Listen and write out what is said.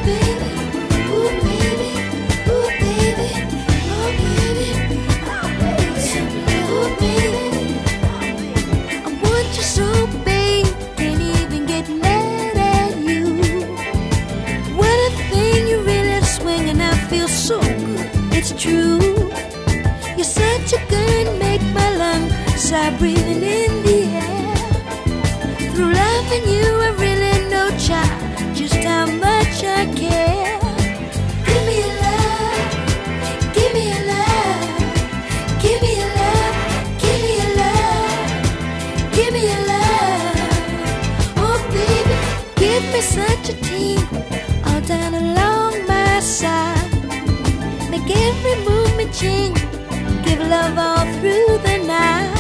So good, it's true. You're such a girl, make my lungs start breathing in the air. Through loving you, I really know, child, just how much I care. Give me your love, give me your love, give me your love, give me your love, give me your love. Oh baby, give me such a tingle all down along my side. Make every movement jingle, give love all through the night.